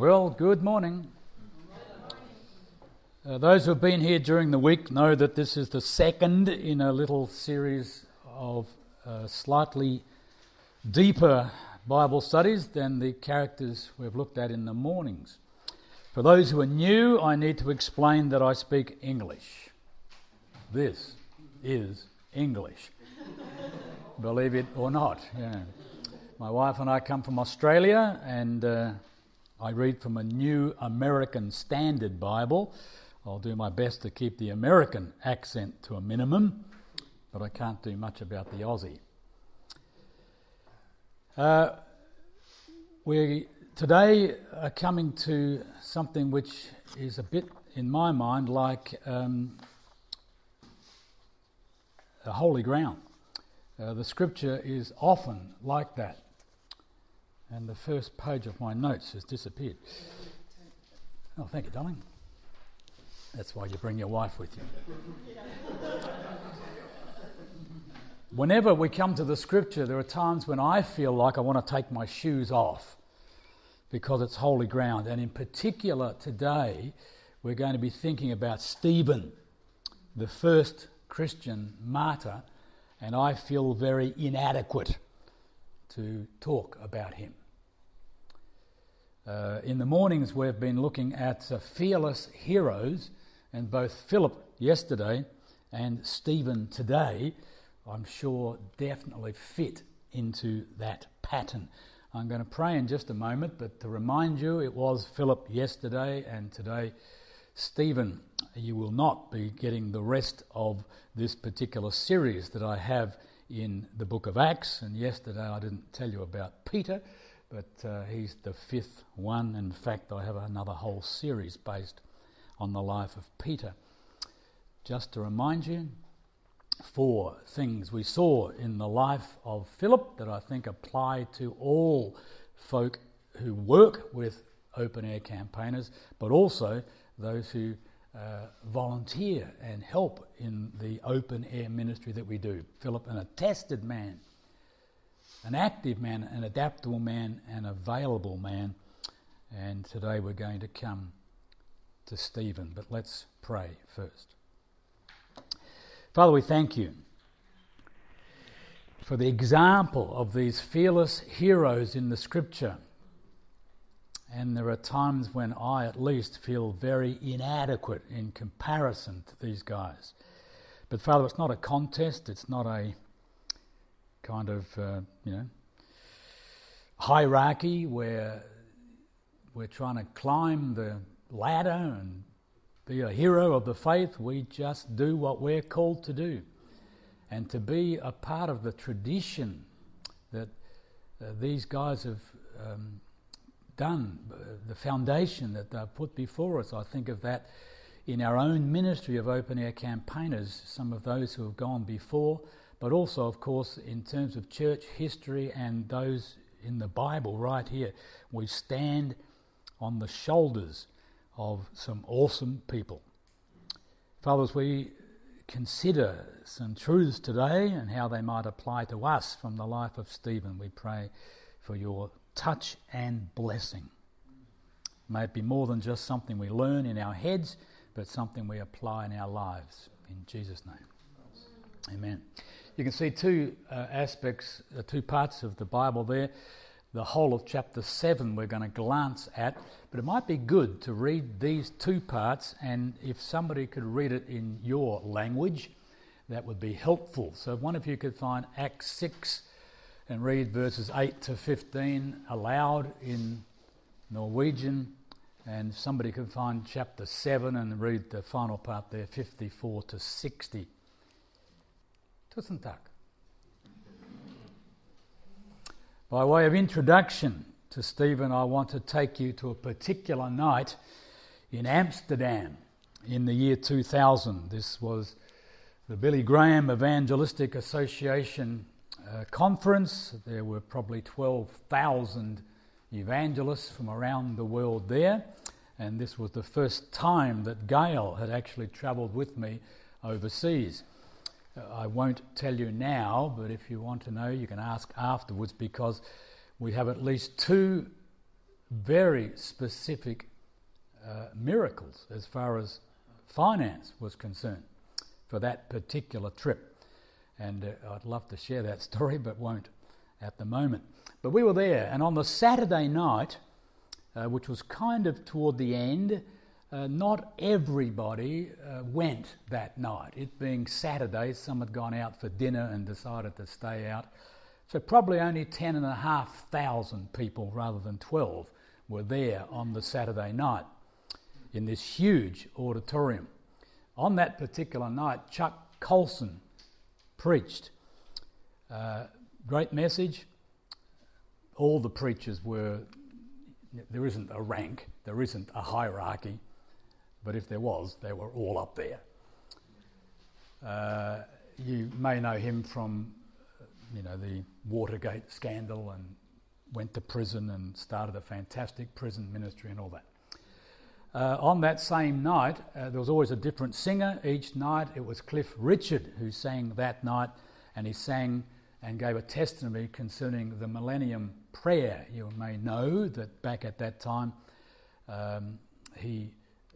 Well, good morning. Those who have been here during the week know that this is the second in a little series of slightly deeper Bible studies than the characters we've looked at in the mornings. For those who are new, I need to explain that I speak English. This is English. Believe it or not. Yeah. My wife and I come from Australia, and I read from a New American Standard Bible. I'll do my best to keep the American accent to a minimum, but I can't do much about the Aussie. We today are coming to something which is a bit, in my mind, like a holy ground. The scripture is often like that. And the first page of my notes has disappeared. Oh, thank you, darling. That's why you bring your wife with you. Whenever we come to the scripture, there are times when I feel like I want to take my shoes off because it's holy ground. And in particular today, we're going to be thinking about Stephen, the first Christian martyr, and I feel very inadequate to talk about him. In the mornings we've been looking at fearless heroes, and both Philip yesterday and Stephen today, I'm sure, definitely fit into that pattern. I'm going to pray in just a moment, but to remind you, it was Philip yesterday and today Stephen. You will not be getting the rest of this particular series that I have in the book of Acts, and yesterday I didn't tell you about Peter, but he's the fifth one. In fact, I have another whole series based on the life of Peter. Just to remind you, 4 things we saw in the life of Philip that I think apply to all folk who work with open-air campaigners, but also those who volunteer and help in the open-air ministry that we do. Philip, an attested man, an active man, an adaptable man, an available man. And today we're going to come to Stephen, but let's pray first. Father, we thank you for the example of these fearless heroes in the scripture. And there are times when I, at least, feel very inadequate in comparison to these guys. But Father, it's not a contest. It's not a kind of, hierarchy where we're trying to climb the ladder and be a hero of the faith. We just do what we're called to do. And to be a part of the tradition that these guys have done, the foundation that they've put before us. I think of that in our own ministry of open-air campaigners, some of those who have gone before, but also, of course, in terms of church history and those in the Bible right here. We stand on the shoulders of some awesome people. Father, as we consider some truths today and how they might apply to us from the life of Stephen, we pray for your touch and blessing. May it be more than just something we learn in our heads, but something we apply in our lives. In Jesus' name. Amen. You can see 2 aspects, 2 parts of the Bible there. The whole of chapter 7 we're going to glance at, but it might be good to read these 2 parts, and if somebody could read it in your language, that would be helpful. So if one of you could find Acts 6 and read verses 8 to 15 aloud in Norwegian, and somebody could find chapter 7 and read the final part there, 54 to 60. Tusen takk. By way of introduction to Stephen, I want to take you to a particular night in Amsterdam in the year 2000. This was the Billy Graham Evangelistic Association conference. There were probably 12,000 evangelists from around the world there, and this was the first time that Gail had actually travelled with me overseas. I won't tell you now, but if you want to know, you can ask afterwards, because we have at least 2 very specific miracles as far as finance was concerned for that particular trip. And I'd love to share that story, but won't at the moment. But we were there, and on the Saturday night, which was kind of toward the end, not everybody went that night. It being Saturday, some had gone out for dinner and decided to stay out. So probably only 10,500 people rather than 12 were there on the Saturday night in this huge auditorium. On that particular night, Chuck Colson preached. Great message. All the preachers were, there isn't a rank, there isn't a hierarchy, but if there was, they were all up there. You may know him from, the Watergate scandal, and went to prison and started a fantastic prison ministry and all that. On that same night, there was always a different singer each night. It was Cliff Richard who sang that night, and he sang and gave a testimony concerning the Millennium Prayer. You may know that back at that time, he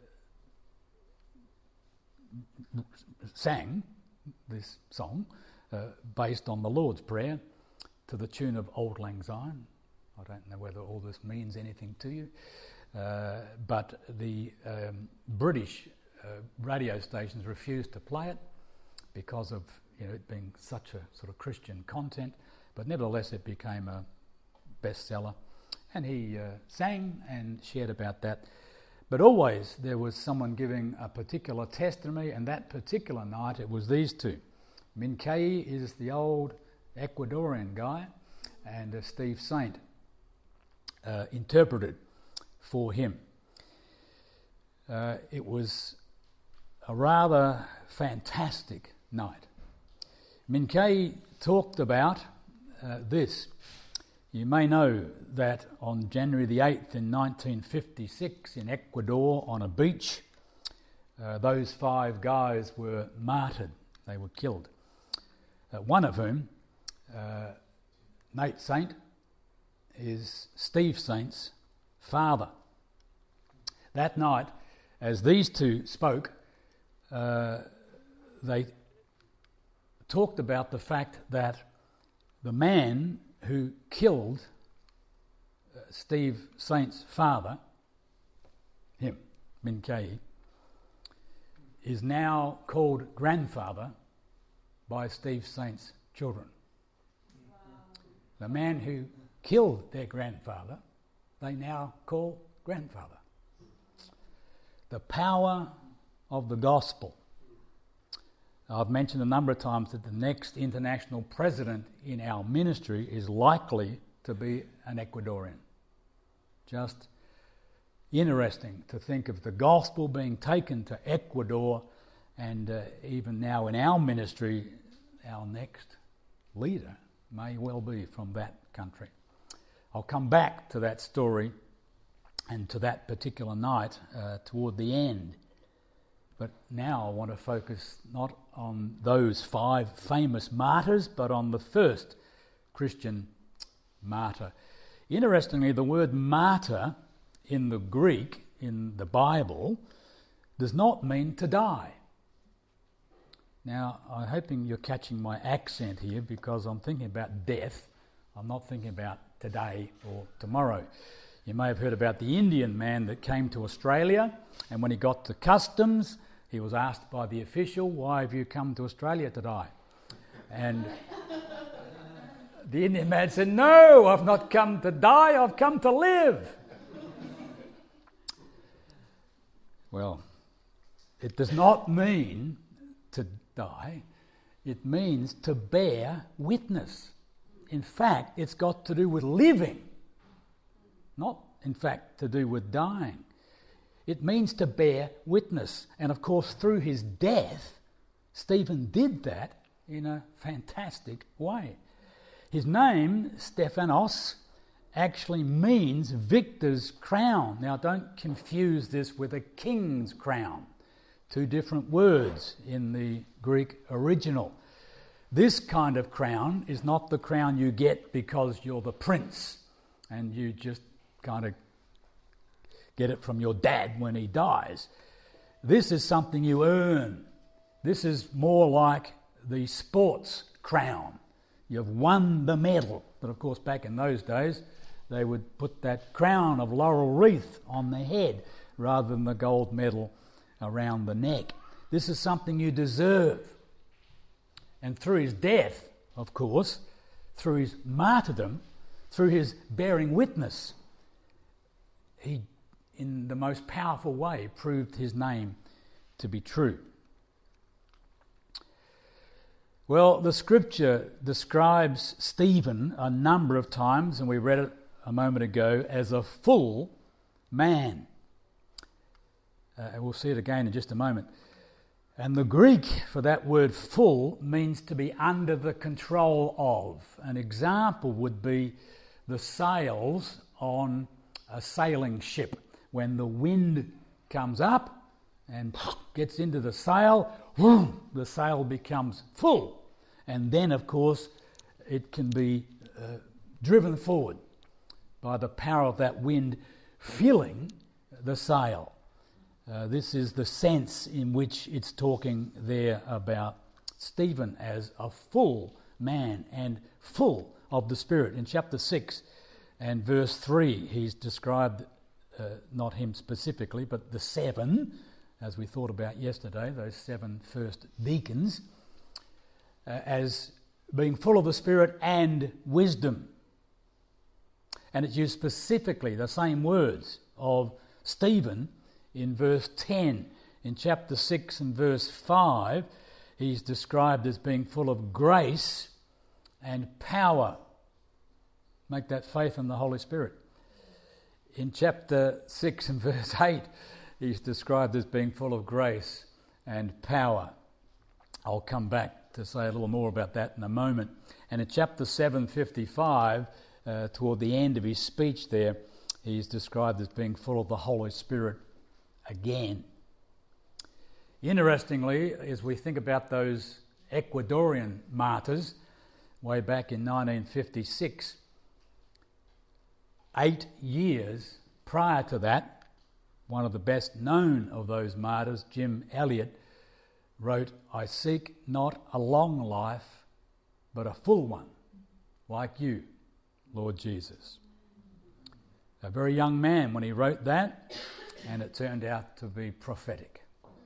sang this song based on the Lord's Prayer to the tune of Auld Lang Syne. I don't know whether all this means anything to you, but the British radio stations refused to play it because of it being such a sort of Christian content, but nevertheless it became a bestseller, and he sang and shared about that. But always there was someone giving a particular testimony, and that particular night it was these two. Minkei is the old Ecuadorian guy, and Steve Saint interpreted for him. It was a rather fantastic night. Minkei talked about this. You may know that on January the 8th in 1956 in Ecuador on a beach, those 5 guys were martyred. They were killed. One of whom, Nate Saint, is Steve Saint's father. That night, as these two spoke, they talked about the fact that the man who killed Steve Saint's father, him, Minkei, is now called grandfather by Steve Saint's children. Wow. The man who killed their grandfather, they now call grandfather. The power of the gospel. I've mentioned a number of times that the next international president in our ministry is likely to be an Ecuadorian. Just interesting to think of the gospel being taken to Ecuador, and even now in our ministry, our next leader may well be from that country. I'll come back to that story and to that particular night toward the end. But now I want to focus not on those 5 famous martyrs, but on the first Christian martyr. Interestingly, the word martyr in the Greek, in the Bible, does not mean to die. Now, I'm hoping you're catching my accent here, because I'm thinking about death. I'm not thinking about today or tomorrow. You may have heard about the Indian man that came to Australia, and when he got to customs, he was asked by the official, "Why have you come to Australia to die?" And the Indian man said, "No, I've not come to die, I've come to live." Well, it does not mean to die, it means to bear witness. In fact, it's got to do with living, not in fact to do with dying. It means to bear witness. And of course, through his death, Stephen did that in a fantastic way. His name, Stephanos, actually means victor's crown. Now, don't confuse this with a king's crown. 2 different words in the Greek original. This kind of crown is not the crown you get because you're the prince and you just kind of get it from your dad when he dies. This is something you earn. This is more like the sports crown. You've won the medal. But of course, back in those days, they would put that crown of laurel wreath on the head rather than the gold medal around the neck. This is something you deserve. And through his death, of course, through his martyrdom, through his bearing witness, he, in the most powerful way, proved his name to be true. Well, the scripture describes Stephen a number of times, and we read it a moment ago, as a full man. We'll see it again in just a moment. And the Greek for that word full means to be under the control of. An example would be the sails on a sailing ship. When the wind comes up and gets into the sail, the sail becomes full. And then, of course, it can be driven forward by the power of that wind filling the sail. This is the sense in which it's talking there about Stephen as a full man and full of the Spirit. In chapter 6 and verse 3, he's described, not him specifically, but the 7, as we thought about yesterday, those 7 first deacons, as being full of the Spirit and wisdom. And it's used specifically, the same words of Stephen, in verse 10. In chapter 6 and verse 5, he's described as being full of grace and power. Make that faith in the Holy Spirit. In chapter 6 and verse 8, he's described as being full of grace and power. I'll come back to say a little more about that in a moment. And in chapter 7:55, toward the end of his speech there, he's described as being full of the Holy Spirit again. Interestingly, as we think about those Ecuadorian martyrs way back in 1956, 8 years prior to that, one of the best known of those martyrs, Jim Elliot, wrote, "I seek not a long life, but a full one, like you, Lord Jesus." A very young man when he wrote that, and it turned out to be prophetic.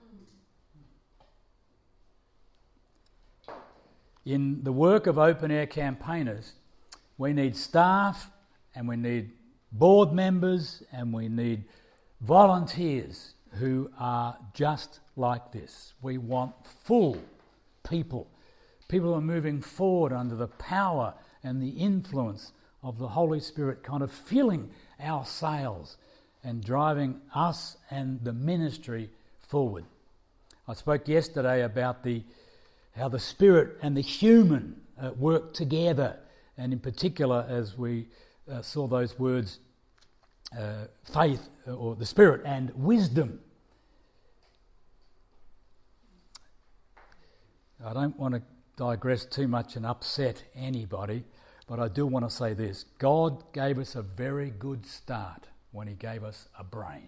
In the work of open air campaigners, we need staff and we need board members and we need volunteers who are just like this. We want full people who are moving forward under the power and the influence of the Holy Spirit, kind of filling our sails and driving us and the ministry forward. I spoke yesterday about how the Spirit and the human work together, and in particular as we saw those words, faith, or the Spirit and wisdom. I don't want to digress too much and upset anybody, but I do want to say this. God gave us a very good start when he gave us a brain.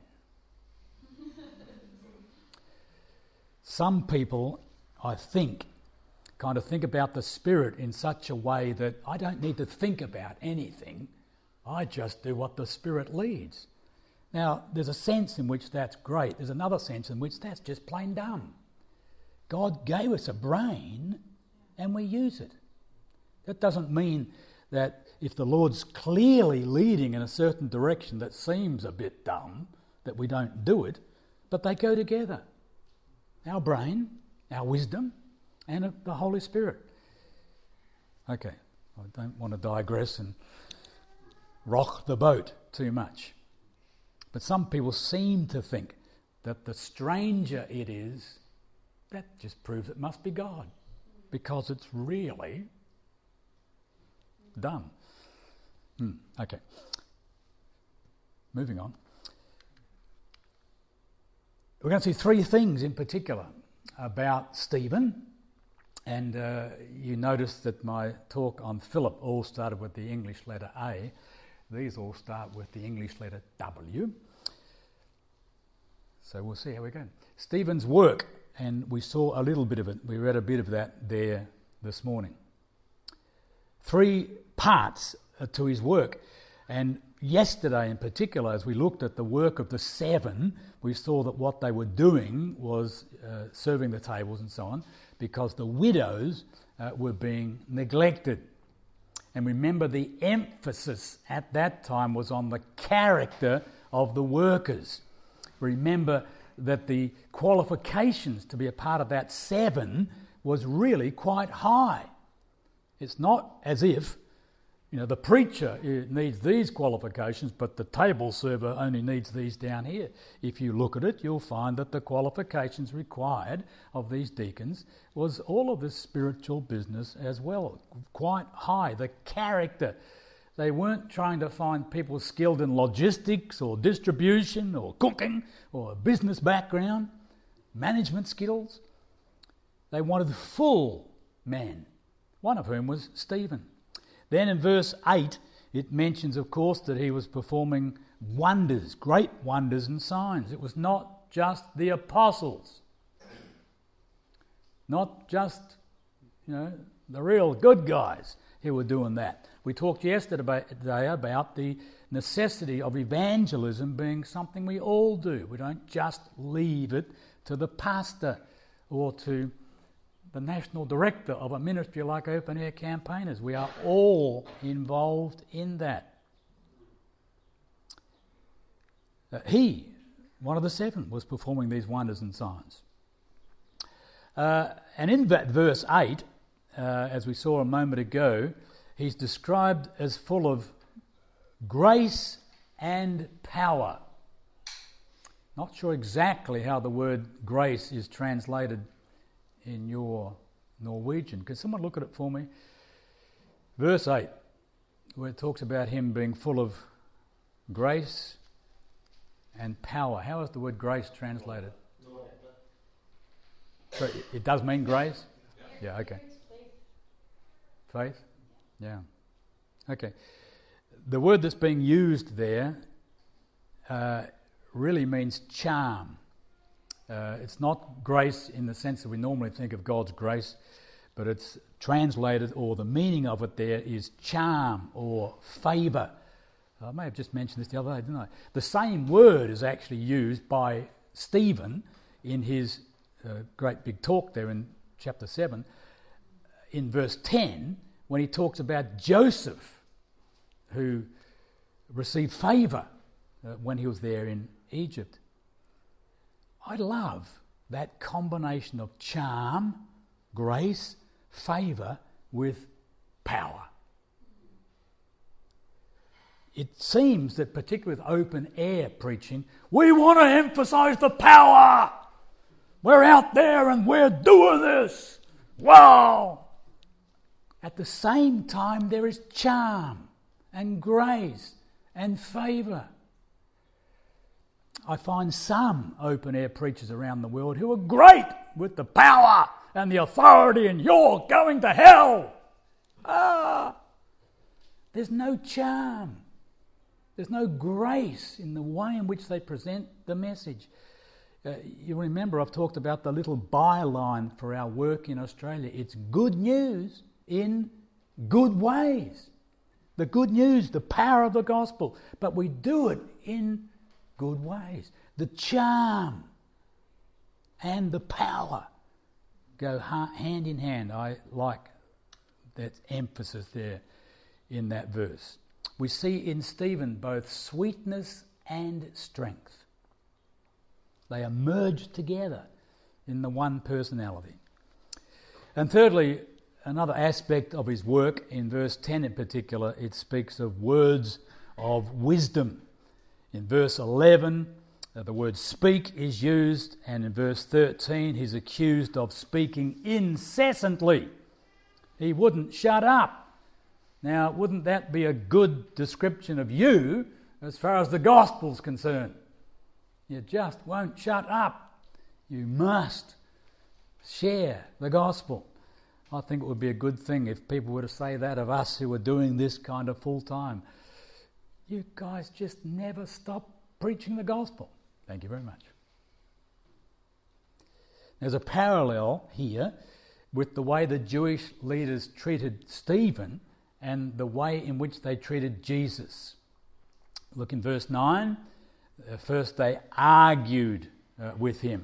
Some people, I think, kind of think about the Spirit in such a way that I don't need to think about anything. I just do what the Spirit leads. Now, there's a sense in which that's great. There's another sense in which that's just plain dumb. God gave us a brain and we use it. That doesn't mean that if the Lord's clearly leading in a certain direction that seems a bit dumb, that we don't do it, but they go together. Our brain, our wisdom, and the Holy Spirit. Okay, I don't want to digress and rock the boat too much. But some people seem to think that the stranger it is, that just proves it must be God, because it's really dumb. Okay. Moving on. We're going to see 3 things in particular about Stephen. And you notice that my talk on Philip all started with the English letter A. These all start with the English letter W. So we'll see how we go. Stephen's work, and we saw a little bit of it. We read a bit of that there this morning. 3 parts to his work. And yesterday in particular, as we looked at the work of the 7, we saw that what they were doing was serving the tables and so on, because the widows were being neglected. And remember, the emphasis at that time was on the character of the workers. Remember that the qualifications to be a part of that 7 was really quite high. It's not as if, the preacher needs these qualifications, but the table server only needs these down here. If you look at it, you'll find that the qualifications required of these deacons was all of this spiritual business as well, quite high. The character. They weren't trying to find people skilled in logistics or distribution or cooking or a business background, management skills. They wanted full men, one of whom was Stephen. Then in verse 8, it mentions, of course, that he was performing wonders, great wonders and signs. It was not just the apostles, not just, the real good guys who were doing that. We talked yesterday about the necessity of evangelism being something we all do. We don't just leave it to the pastor or to the national director of a ministry like Open Air Campaigners. We are all involved in that. He, one of the 7, was performing these wonders and signs. And in that verse 8, as we saw a moment ago, he's described as full of grace and power. Not sure exactly how the word grace is translated in your Norwegian. Can someone look at it for me? Verse 8, where it talks about him being full of grace and power. How is the word grace translated? So it does mean grace? Yeah, okay. Faith? Yeah. Okay. The word that's being used there really means charm. It's not grace in the sense that we normally think of God's grace, but it's translated, or the meaning of it there is charm or favour. I may have just mentioned this the other day, didn't I? The same word is actually used by Stephen in his great big talk there in chapter 7, in verse 10, when he talks about Joseph, who received favour when he was there in Egypt. I love that combination of charm, grace, favour with power. It seems that particularly with open air preaching, we want to emphasise the power. We're out there and we're doing this. Wow! At the same time, there is charm and grace and favour. I find some open-air preachers around the world who are great with the power and the authority, and you're going to hell. There's no charm. There's no grace in the way in which they present the message. You remember I've talked about the little byline for our work in Australia. It's good news in good ways. The good news, the power of the gospel. But we do it in good ways. The charm and the power go hand in hand. I like that emphasis there in that verse. We see in Stephen both sweetness and strength. They are merged together in the one personality. And thirdly, another aspect of his work, in verse 10 in particular, it speaks of words of wisdom. In verse 11, the word speak is used, and in verse 13, he's accused of speaking incessantly. He wouldn't shut up. Now, wouldn't that be a good description of you as far as the gospel's concerned? You just won't shut up. You must share the gospel. I think it would be a good thing if people were to say that of us who are doing this kind of full time. You guys just never stop preaching the gospel. Thank you very much. There's a parallel here with the way the Jewish leaders treated Stephen and the way in which they treated Jesus. Look in verse 9. First they argued with him.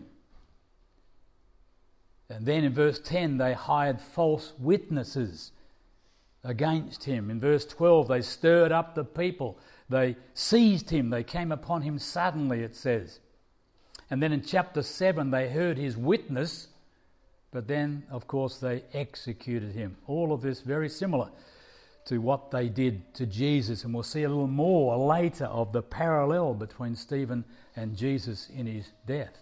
And then in verse 10 they hired false witnesses against him. In verse 12 they stirred up the people. They seized him. They came upon him suddenly, it says. And then in chapter 7 they heard his witness, but then of course they executed him. All of this very similar to what they did to Jesus, and we'll see a little more later of the parallel between Stephen and Jesus in his death.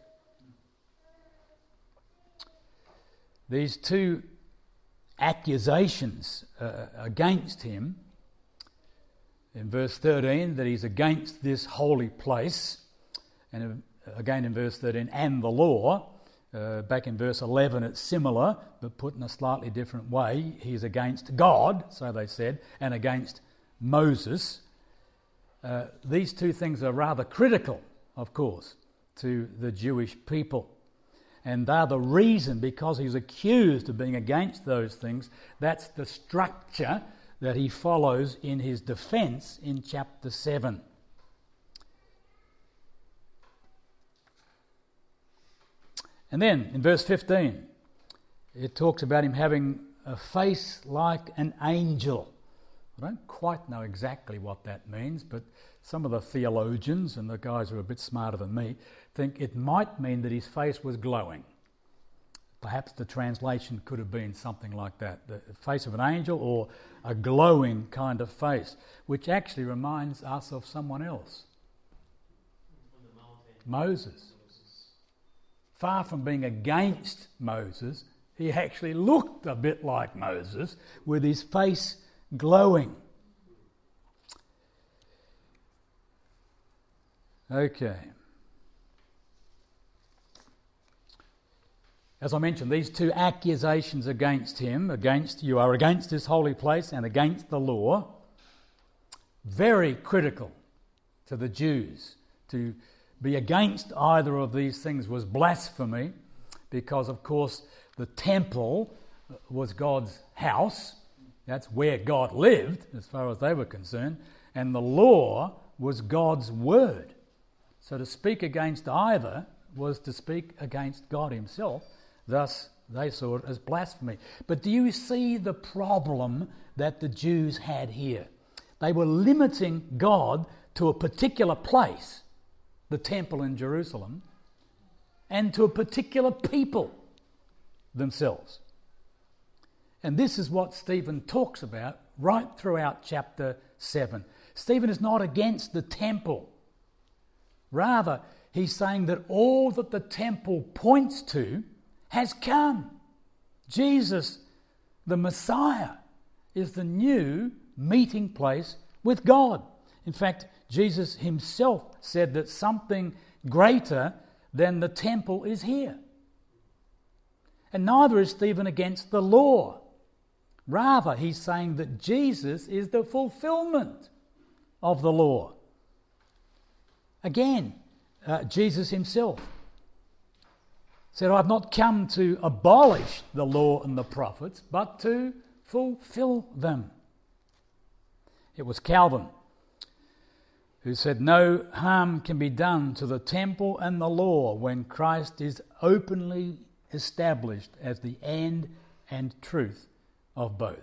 These two accusations against him, in verse 13, that he's against this holy place, and again in verse 13, and the law. Back in verse 11 it's similar, but put in a slightly different way. He's against God, so they said, and against Moses. These two things are rather critical, of course, to the Jewish people. And they're the reason, because he's accused of being against those things, that's the structure that he follows in his defence in chapter 7. And then in verse 15, it talks about him having a face like an angel. I don't quite know exactly what that means, but some of the theologians, and the guys who are a bit smarter than me, think it might mean that his face was glowing. Perhaps the translation could have been something like that, the face of an angel or a glowing kind of face, which actually reminds us of someone else. Moses. Far from being against Moses, he actually looked a bit like Moses with his face glowing. Okay. As I mentioned, these two accusations against him, you are against this holy place and against the law, very critical to the Jews. To be against either of these things was blasphemy, because of course the temple was God's house. That's where God lived, as far as they were concerned, and the law was God's word. So to speak against either was to speak against God himself. Thus they saw it as blasphemy. But do you see the problem that the Jews had here? They were limiting God to a particular place, the temple in Jerusalem, and to a particular people themselves. And this is what Stephen talks about right throughout chapter 7. Stephen is not against the temple. Rather, he's saying that all that the temple points to has come. Jesus, the Messiah, is the new meeting place with God. In fact, Jesus himself said that something greater than the temple is here. And neither is Stephen against the law. Rather, he's saying that Jesus is the fulfillment of the law. Again, Jesus himself said, I've not come to abolish the law and the prophets, but to fulfill them. It was Calvin who said, no harm can be done to the temple and the law when Christ is openly established as the end and truth of both.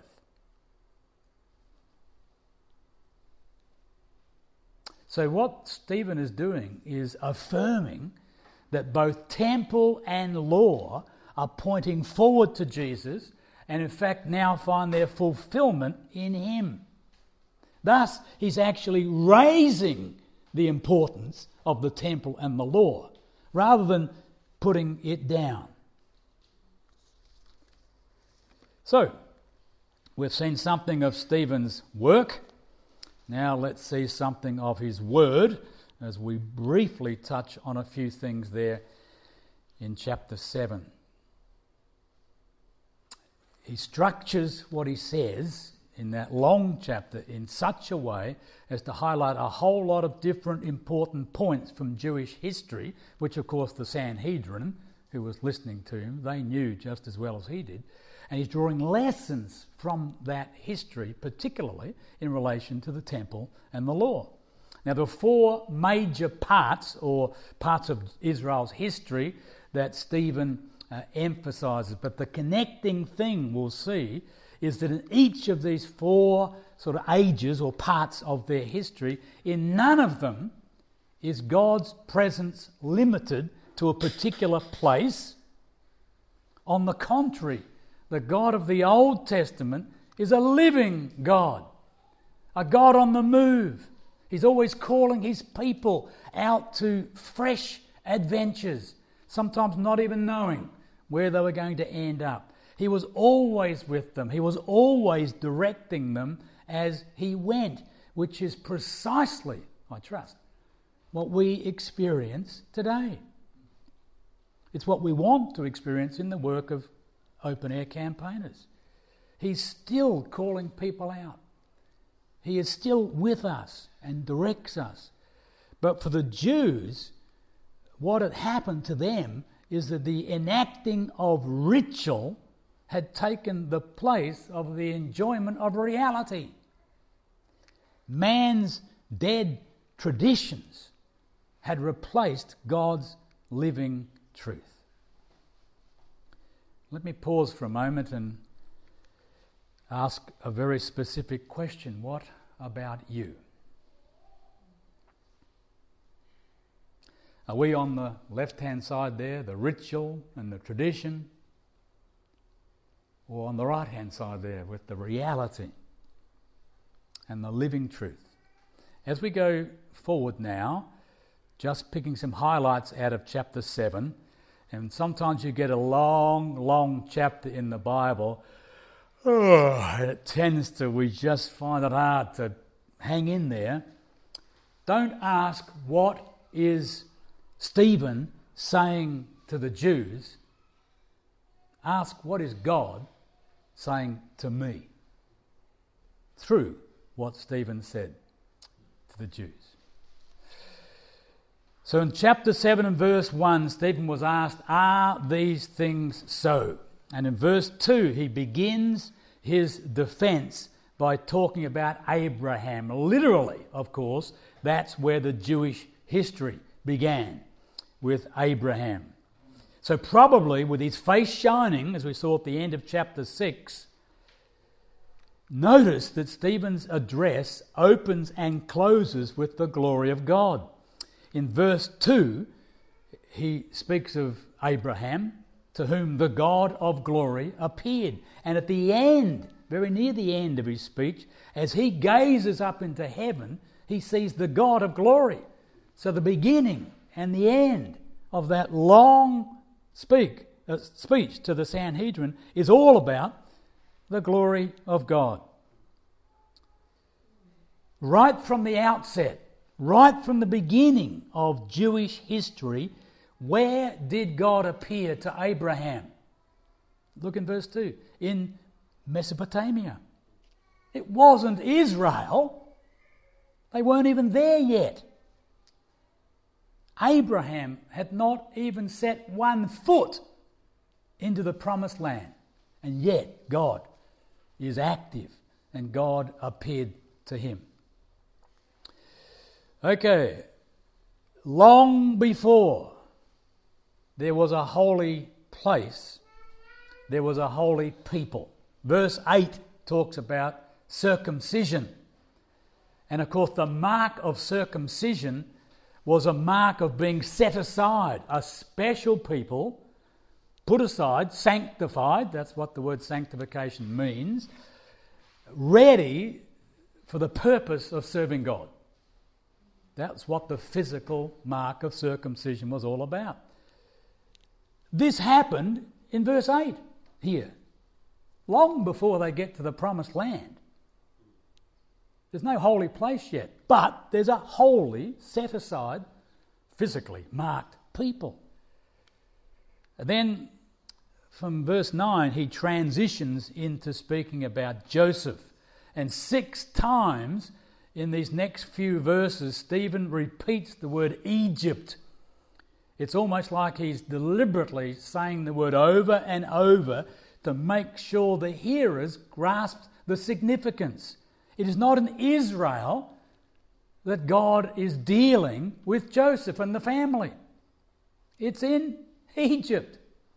So what Stephen is doing is affirming that both temple and law are pointing forward to Jesus, and in fact now find their fulfillment in him. Thus, he's actually raising the importance of the temple and the law, rather than putting it down. So, we've seen something of Stephen's work. Now let's see something of his word, as we briefly touch on a few things there in chapter 7. He structures what he says in that long chapter in such a way as to highlight a whole lot of different important points from Jewish history, which of course the Sanhedrin, who was listening to him. They knew just as well as he did. And he's drawing lessons from that history, particularly in relation to the temple and the law. Now, there are four major parts, or parts of Israel's history, that Stephen emphasises. But the connecting thing we'll see is that in each of these four sort of ages or parts of their history, in none of them is God's presence limited to a particular place. On the contrary, the God of the Old Testament is a living God, a God on the move. He's always calling his people out to fresh adventures, sometimes not even knowing where they were going to end up. He was always with them. He was always directing them as he went, which is precisely, I trust, what we experience today. It's what we want to experience in the work of open-air campaigners. He's still calling people out. He is still with us and directs us. But for the Jews, what had happened to them is that the enacting of ritual had taken the place of the enjoyment of reality. Man's dead traditions had replaced God's living truth. Let me pause for a moment and ask a very specific question. What about you? Are we on the left-hand side there, the ritual and the tradition? Or on the right-hand side there with the reality and the living truth? As we go forward now, just picking some highlights out of chapter 7, and sometimes you get a long chapter in the Bible, we just find it hard to hang in there. Don't ask what is Stephen saying to the Jews. Ask what is God saying to me through what Stephen said to the Jews. So in chapter 7 and verse 1, Stephen was asked, are these things so? And in verse 2, he begins his defence by talking about Abraham. Literally, of course, that's where the Jewish history began, with Abraham. So probably with his face shining, as we saw at the end of chapter 6, notice that Stephen's address opens and closes with the glory of God. In verse 2, he speaks of Abraham, to whom the God of glory appeared. And at the end, very near the end of his speech, as he gazes up into heaven, he sees the God of glory. So the beginning and the end of that long speech to the Sanhedrin is all about the glory of God. Right from the outset, right from the beginning of Jewish history, where did God appear to Abraham? Look in verse 2. In Mesopotamia. It wasn't Israel. They weren't even there yet. Abraham had not even set one foot into the promised land. And yet God is active and God appeared to him. Okay, long before there was a holy place, there was a holy people. Verse 8 talks about circumcision. And of course the mark of circumcision was a mark of being set aside, a special people, put aside, sanctified, that's what the word sanctification means, ready for the purpose of serving God. That's what the physical mark of circumcision was all about. This happened in verse 8 here, long before they get to the promised land. There's no holy place yet, but there's a holy, set aside, physically marked people. And then from verse 9 he transitions into speaking about Joseph. And 6 times in these next few verses Stephen repeats the word Egypt. It's almost like he's deliberately saying the word over and over to make sure the hearers grasp the significance. It is not in Israel that God is dealing with Joseph and the family. It's in Egypt.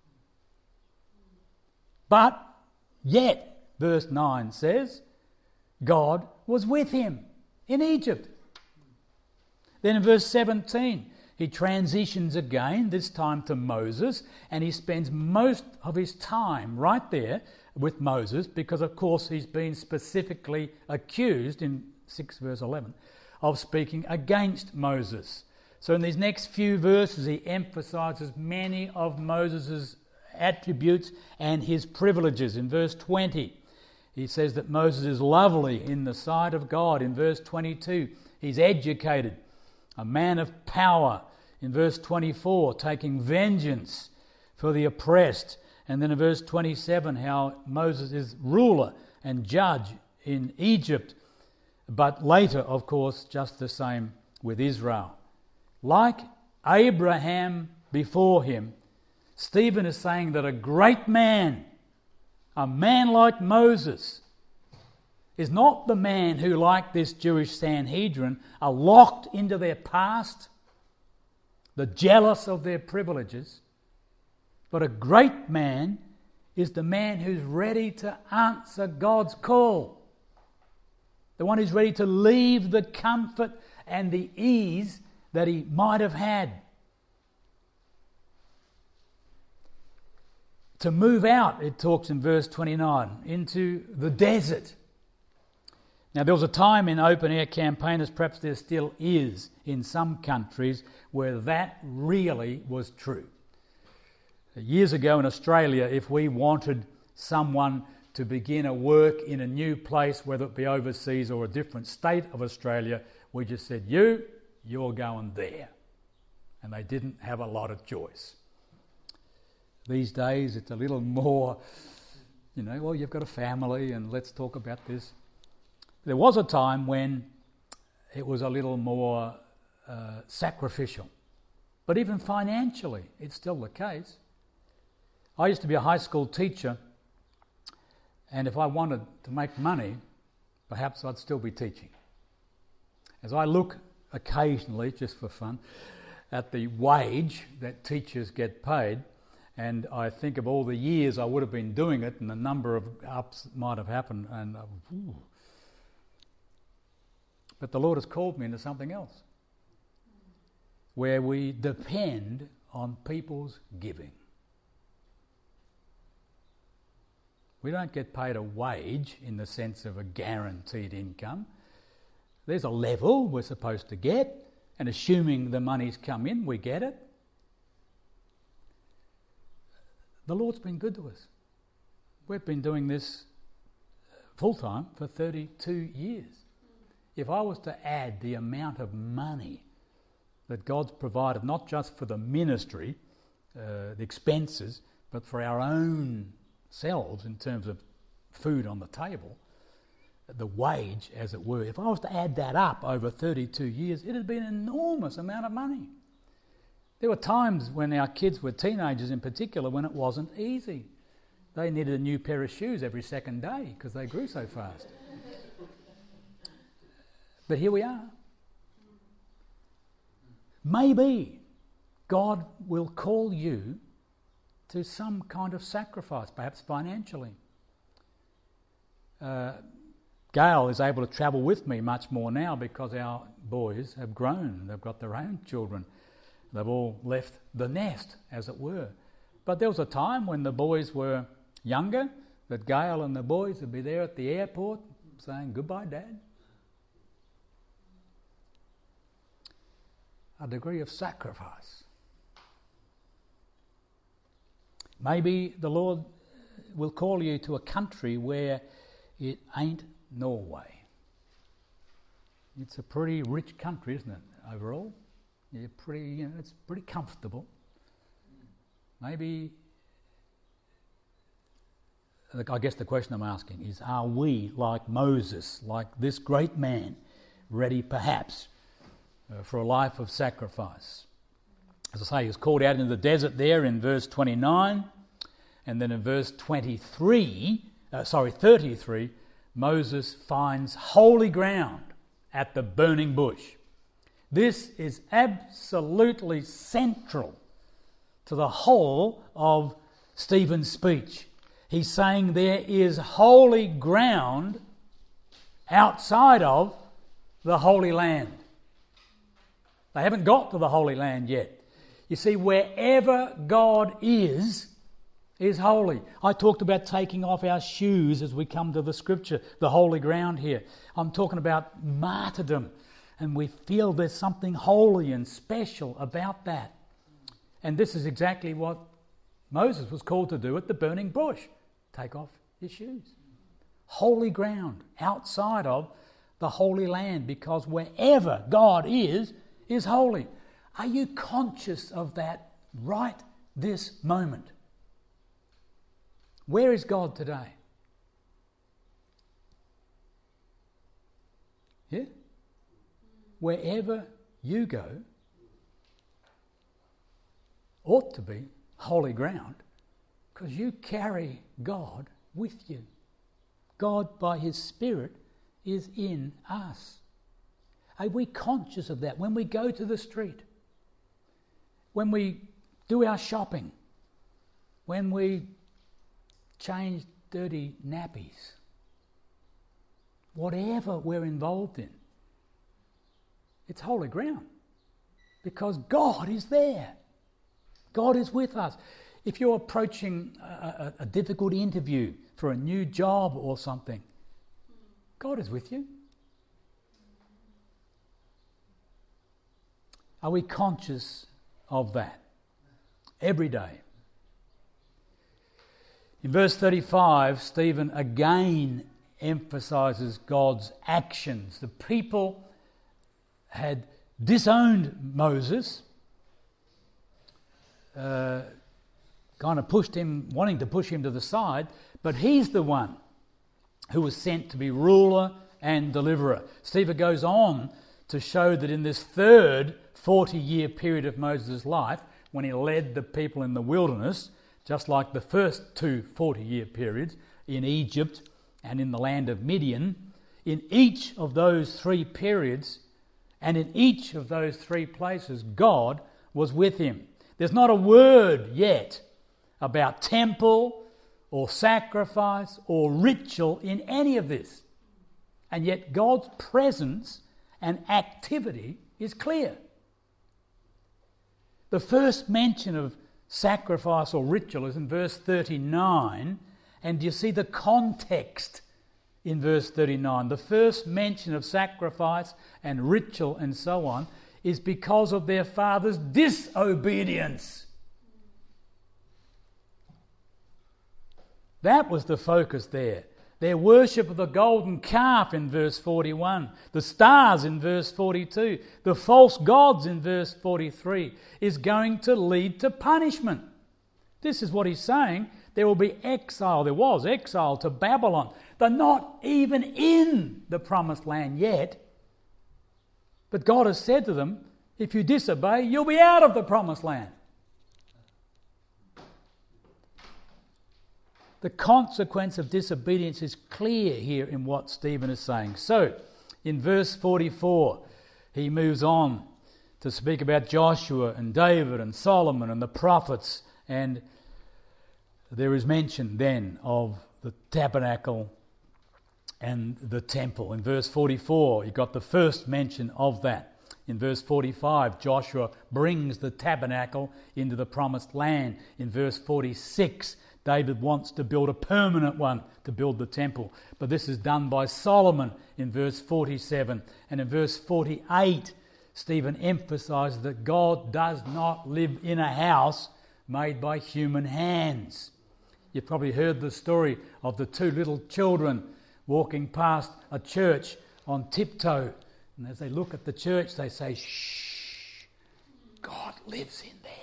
But yet, verse 9 says, God was with him in Egypt. Then in verse 17, he transitions again, this time to Moses, and he spends most of his time right there with Moses because, of course, he's been specifically accused in 6 verse 11 of speaking against Moses. So in these next few verses, he emphasizes many of Moses' attributes and his privileges. In verse 20, he says that Moses is lovely in the sight of God. In verse 22, he's educated, a man of power. In verse 24, taking vengeance for the oppressed. And then in verse 27, how Moses is ruler and judge in Egypt. But later, of course, just the same with Israel. Like Abraham before him, Stephen is saying that a great man, a man like Moses, is not the man who, like this Jewish Sanhedrin, are locked into their past, the jealous of their privileges. But a great man is the man who's ready to answer God's call. The one who's ready to leave the comfort and the ease that he might have had. To move out, it talks in verse 29, into the desert. Now, there was a time in open-air campaigners, perhaps there still is in some countries, where that really was true. Years ago in Australia, if we wanted someone to begin a work in a new place, whether it be overseas or a different state of Australia, we just said, you're going there. And they didn't have a lot of choice. These days, it's a little more, well, you've got a family and let's talk about this. There was a time when it was a little more sacrificial. But even financially, it's still the case. I used to be a high school teacher, and if I wanted to make money, perhaps I'd still be teaching. As I look occasionally, just for fun, at the wage that teachers get paid, and I think of all the years I would have been doing it and the number of ups might have happened, and but the Lord has called me into something else, where we depend on people's giving. We don't get paid a wage in the sense of a guaranteed income. There's a level we're supposed to get, and assuming the money's come in, we get it. The Lord's been good to us. We've been doing this full-time for 32 years. If I was to add the amount of money that God's provided, not just for the ministry, the expenses, but for our own selves in terms of food on the table, the wage, as it were, if I was to add that up over 32 years, it would be an enormous amount of money. There were times when our kids were teenagers in particular when it wasn't easy. They needed a new pair of shoes every second day because they grew so fast. But here we are. Maybe God will call you to some kind of sacrifice, perhaps financially. Gail is able to travel with me much more now because our boys have grown. They've got their own children. They've all left the nest, as it were. But there was a time when the boys were younger that Gail and the boys would be there at the airport saying, "Goodbye, Dad." A degree of sacrifice. Maybe the Lord will call you to a country where it ain't Norway. It's a pretty rich country, isn't it, overall? You're pretty, it's pretty comfortable. Maybe, I guess the question I'm asking is, are we like Moses, like this great man, ready perhaps for a life of sacrifice? As I say, he was called out into the desert there in verse 29, and then in verse 33, Moses finds holy ground at the burning bush. This is absolutely central to the whole of Stephen's speech. He's saying there is holy ground outside of the Holy Land. They haven't got to the Holy Land yet. You see, wherever God is holy. I talked about taking off our shoes as we come to the scripture, the holy ground here. I'm talking about martyrdom, and we feel there's something holy and special about that. And this is exactly what Moses was called to do at the burning bush. Take off your shoes. Holy ground outside of the Holy Land, because wherever God is holy. Are you conscious of that right this moment? Where is God today? Yeah? Wherever you go ought to be holy ground, because you carry God with you. God, by his Spirit, is in us. Are we conscious of that when we go to the street? When we do our shopping? When we change dirty nappies? Whatever we're involved in, it's holy ground, because God is there. God is with us. If you're approaching a difficult interview for a new job or something, God is with you. Are we conscious of that every day? In verse 35, Stephen again emphasises God's actions. The people had disowned Moses, kind of wanting to push him to the side, but he's the one who was sent to be ruler and deliverer. Stephen goes on to show that in this third 40-year period of Moses' life, when he led the people in the wilderness, just like the first two 40-year periods in Egypt and in the land of Midian, in each of those three periods and in each of those three places, God was with him. There's not a word yet about temple or sacrifice or ritual in any of this. And yet God's presence and activity is clear. The first mention of sacrifice or ritual is in verse 39, and you see the context in verse 39. The first mention of sacrifice and ritual and so on is because of their father's disobedience. That was the focus there. Their worship of the golden calf in verse 41, the stars in verse 42, the false gods in verse 43 is going to lead to punishment. This is what he's saying. There will be exile. There was exile to Babylon. They're not even in the promised land yet. But God has said to them, if you disobey, you'll be out of the promised land. The consequence of disobedience is clear here in what Stephen is saying. So, in verse 44, he moves on to speak about Joshua and David and Solomon and the prophets, and there is mention then of the tabernacle and the temple. In verse 44, you got the first mention of that. In verse 45, Joshua brings the tabernacle into the promised land. In verse 46, David wants to build a permanent one to build the temple. But this is done by Solomon in verse 47. And in verse 48, Stephen emphasises that God does not live in a house made by human hands. You've probably heard the story of the two little children walking past a church on tiptoe. And as they look at the church, they say, "Shh, God lives in there."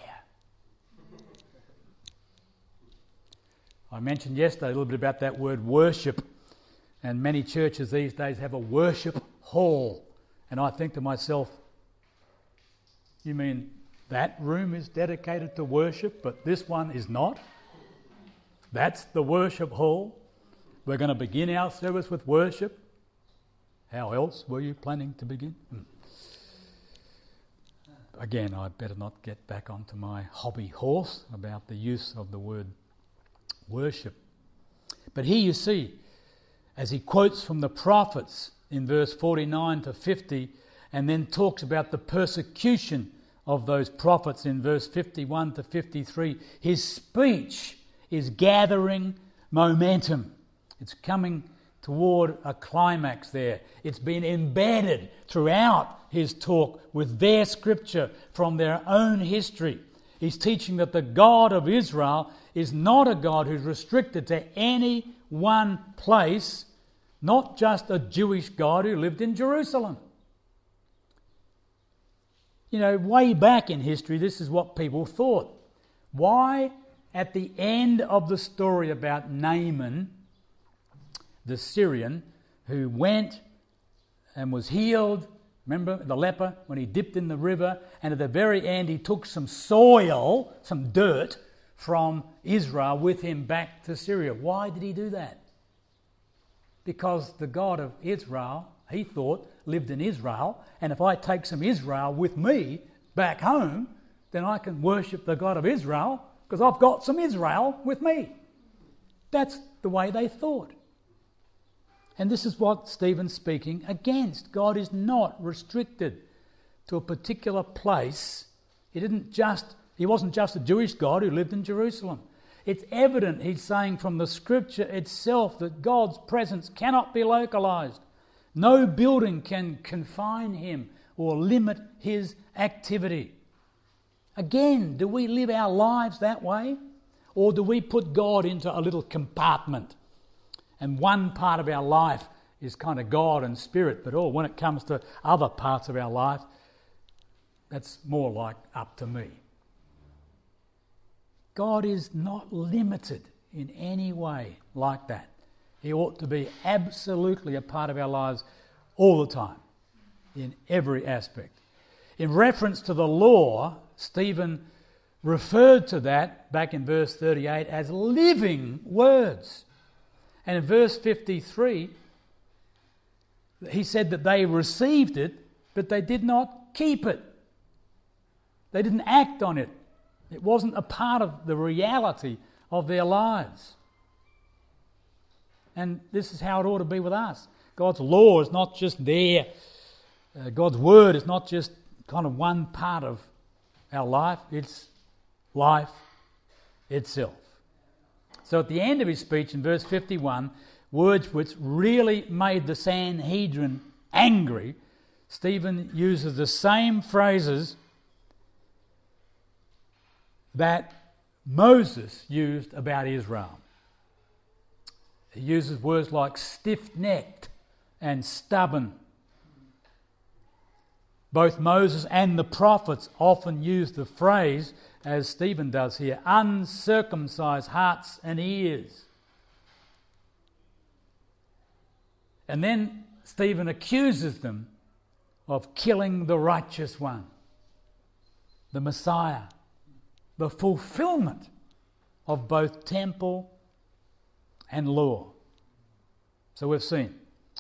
I mentioned yesterday a little bit about that word worship, and many churches these days have a worship hall. And I think to myself, you mean That room is dedicated to worship, but this one is not. That's the worship hall. We're going to begin our service with worship. How else were you planning to begin? Again, I better not get back onto my hobby horse about the use of the word worship. But here you see, as he quotes from the prophets in verse 49 to 50, and then talks about the persecution of those prophets in verse 51 to 53, his speech is gathering momentum. It's coming toward a climax there. It's been embedded throughout his talk with their scripture from their own history. He's teaching that the God of Israel is not a God who's restricted to any one place, not just a Jewish God who lived in Jerusalem. You know, way back in history, this is what people thought. Why, at the end of the story about Naaman, the Syrian, who went and was healed, remember the leper, when he dipped in the river, and at the very end he took some soil, some dirt, from Israel with him back to Syria. Why did he do that? Because the God of Israel, he thought, lived in Israel, and if I take some Israel with me back home, then I can worship the God of Israel because I've got some Israel with me. That's the way they thought. And this is what Stephen's speaking against. God is not restricted to a particular place. He wasn't just a Jewish God who lived in Jerusalem. It's evident, he's saying from the scripture itself, that God's presence cannot be localized. No building can confine him or limit his activity. Again, do we live our lives that way? Or do we put God into a little compartment? And one part of our life is kind of God and spirit, but when it comes to other parts of our life, that's more like up to me. God is not limited in any way like that. He ought to be absolutely a part of our lives all the time, in every aspect. In reference to the law, Stephen referred to that back in verse 38 as living words. And in verse 53, he said that they received it, but they did not keep it. They didn't act on it. It wasn't a part of the reality of their lives. And this is how it ought to be with us. God's law is not just there. God's word is not just kind of one part of our life. It's life itself. So at the end of his speech in verse 51, words which really made the Sanhedrin angry, Stephen uses the same phrases that Moses used about Israel. He uses words like stiff-necked and stubborn. Both Moses and the prophets often use the phrase, as Stephen does here, uncircumcised hearts and ears. And then Stephen accuses them of killing the righteous one, the Messiah, the fulfillment of both temple and law. So we've seen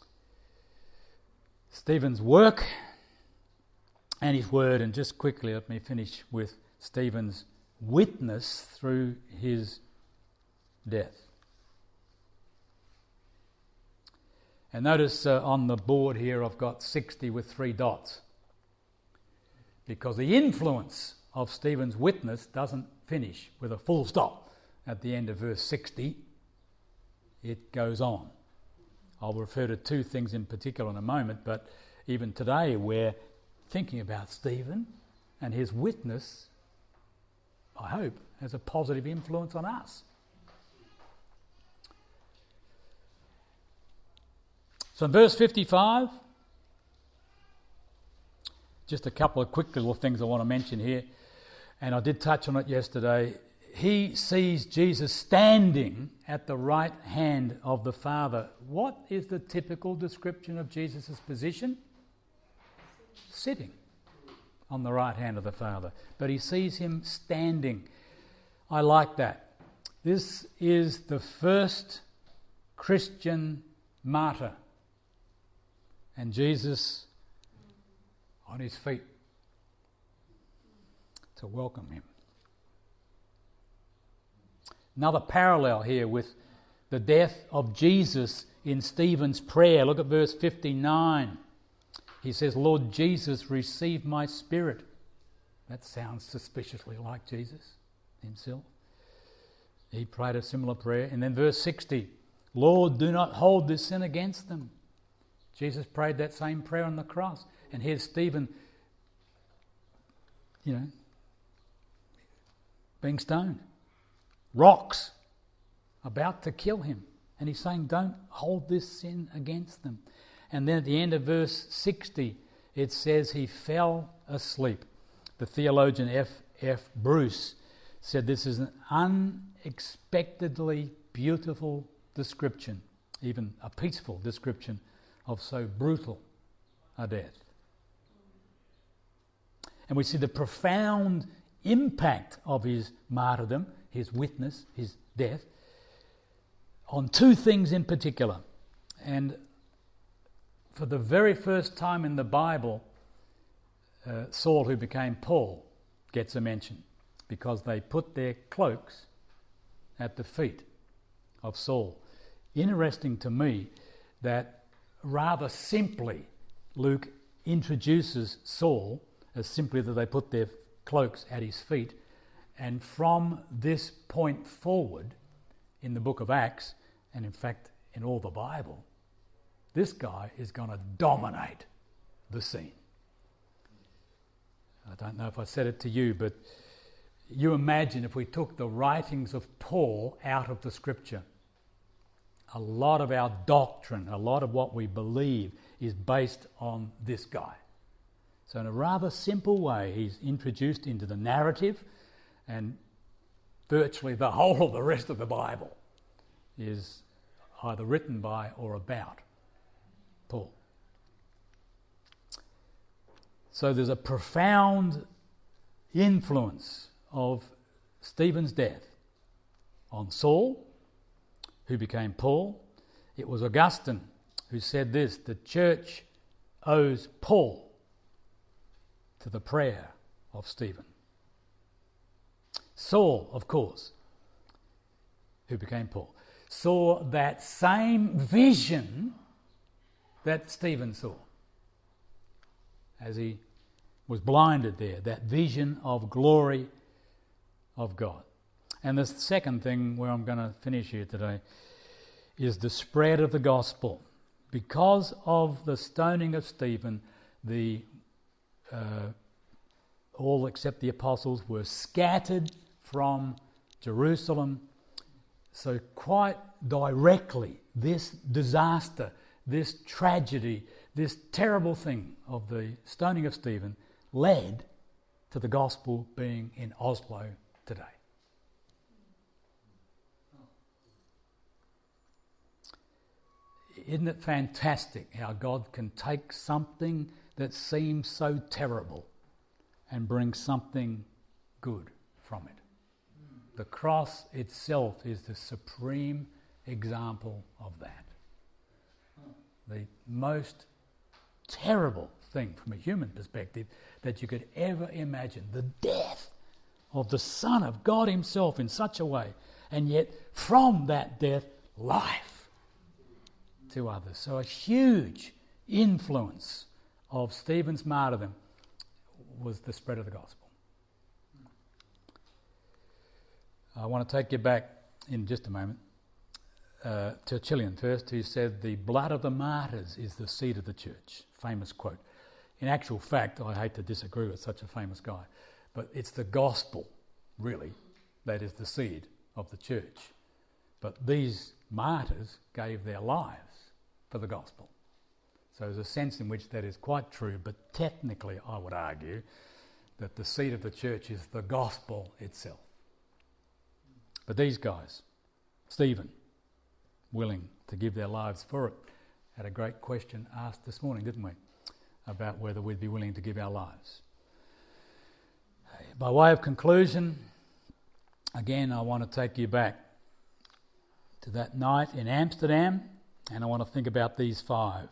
Stephen's work and his word, and just quickly let me finish with Stephen's witness through his death. And notice on the board here I've got 60 with 3 dots, because the influence of Stephen's witness doesn't finish with a full stop at the end of verse 60. It goes on. I'll refer to 2 things in particular in a moment, but even today we're thinking about Stephen, and his witness, I hope, has a positive influence on us. So in verse 55, just a couple of quick little things I want to mention here, and I did touch on it yesterday. He sees Jesus standing at the right hand of the Father. What is the typical description of Jesus' position? Sitting on the right hand of the Father. But he sees him standing. I like that. This is the first Christian martyr. And Jesus on his feet to welcome him. Another parallel here with the death of Jesus in Stephen's prayer. Look at verse 59. He says, Lord Jesus, receive my spirit. That sounds suspiciously like Jesus himself. He prayed a similar prayer. And then verse 60, Lord, do not hold this sin against them. Jesus prayed that same prayer on the cross. And here's Stephen, being stoned. Rocks about to kill him. And he's saying, don't hold this sin against them. And then at the end of verse 60, it says he fell asleep. The theologian F. Bruce said this is an unexpectedly beautiful description, even a peaceful description of so brutal a death. And we see the profound impact of his martyrdom, his witness, his death, on two things in particular. And for the very first time in the Bible, Saul, who became Paul, gets a mention because they put their cloaks at the feet of Saul. Interesting to me that rather simply Luke introduces Saul as simply that they put their cloaks at his feet, and from this point forward in the book of Acts, and in fact in all the Bible, this guy is going to dominate the scene. I don't know if I said it to you, but you imagine if we took the writings of Paul out of the scripture, a lot of our doctrine, a lot of what we believe is based on this guy. So in a rather simple way, he's introduced into the narrative, and virtually the whole of the rest of the Bible is either written by or about Paul. So there's a profound influence of Stephen's death on Saul, who became Paul. It was Augustine who said this: the church owes Paul to the prayer of Stephen. Saul, of course, who became Paul, saw that same vision that Stephen saw as he was blinded there, that vision of glory of God. And the second thing where I'm going to finish here today is the spread of the gospel. Because of the stoning of Stephen, all except the apostles were scattered from Jerusalem. So quite directly, this disaster, this tragedy, this terrible thing of the stoning of Stephen led to the gospel being in Oslo today. Isn't it fantastic how God can take something that seems so terrible and bring something good from it? The cross itself is the supreme example of that. The most terrible thing from a human perspective that you could ever imagine, the death of the Son of God himself in such a way, and yet from that death, life to others. So a huge influence of Stephen's martyrdom was the spread of the gospel. I want to take you back in just a moment to Tertullian first, who said the blood of the martyrs is the seed of the church. Famous quote. In actual fact, I hate to disagree with such a famous guy, but it's the gospel, really, that is the seed of the church. But these martyrs gave their lives for the gospel. So there's a sense in which that is quite true, but technically I would argue that the seed of the church is the gospel itself. But these guys, Stephen, willing to give their lives for it, had a great question asked this morning, didn't we, about whether we'd be willing to give our lives. By way of conclusion, again, I want to take you back to that night in Amsterdam, and I want to think about these 5.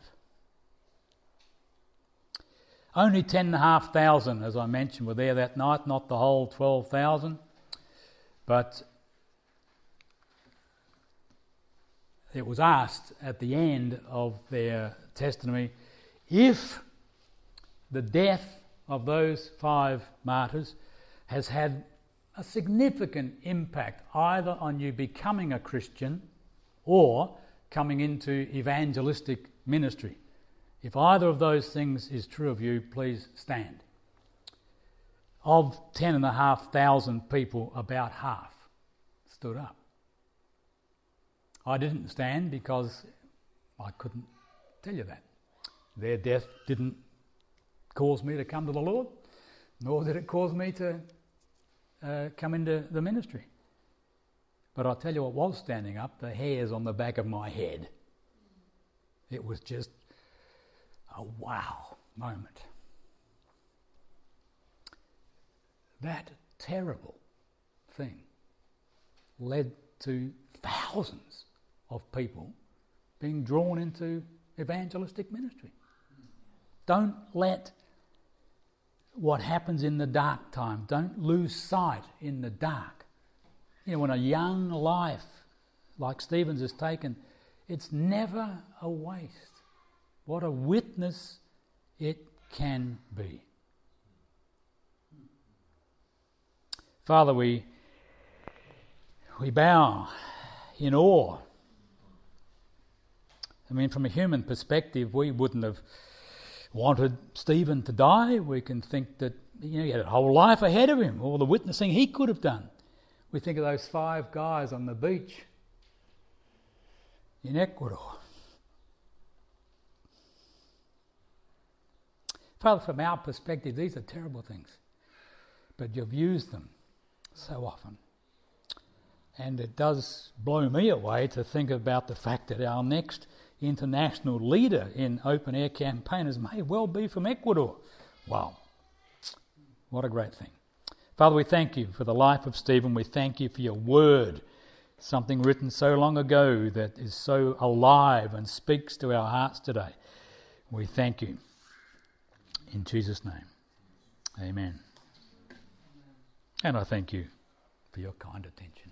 Only 10,500, as I mentioned, were there that night, not the whole 12,000. But it was asked at the end of their testimony if the death of those 5 martyrs has had a significant impact either on you becoming a Christian or coming into evangelistic ministry. If either of those things is true of you, please stand. Of 10,500 people, about half stood up. I didn't stand because I couldn't tell you that. Their death didn't cause me to come to the Lord, nor did it cause me to come into the ministry. But I'll tell you what was standing up, the hairs on the back of my head. It was just a wow moment. That terrible thing led to thousands of people being drawn into evangelistic ministry. Don't let what happens in the dark time, don't lose sight in the dark. You know, when a young life like Stephen's is taken, it's never a waste. What a witness it can be. Father, we bow in awe. I mean, from a human perspective, we wouldn't have wanted Stephen to die. We can think that he had a whole life ahead of him, all the witnessing he could have done. We think of those 5 guys on the beach in Ecuador. Father, from our perspective, these are terrible things, but you've used them so often. And it does blow me away to think about the fact that our next international leader in open air campaigners may well be from Ecuador. Wow, what a great thing. Father, we thank you for the life of Stephen. We thank you for your word, something written so long ago that is so alive and speaks to our hearts today. We thank you. In Jesus' name, amen. And I thank you for your kind attention.